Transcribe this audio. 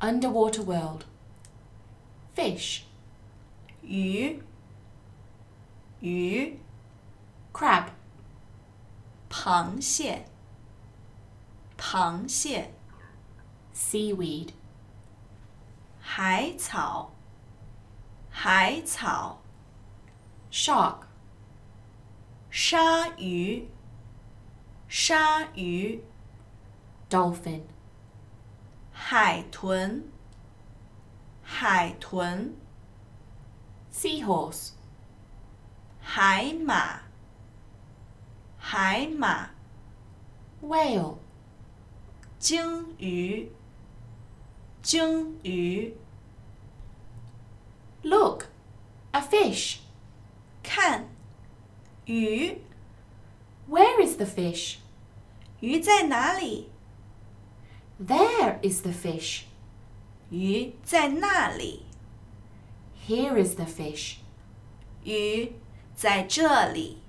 underwater world. Fish, 鱼，鱼， crab, 螃蟹，螃蟹， seaweed, 海草，海草， shark, 鲨鱼，鲨鱼， dolphin, 海豚，海豚， seahorse, 海马，海马， whale, 鲸鱼，鲸鱼， look, a fish. 看，鱼， Where is the fish? 鱼在哪里？ There is the fish. 鱼在那里， Here is the fish. 鱼在这里。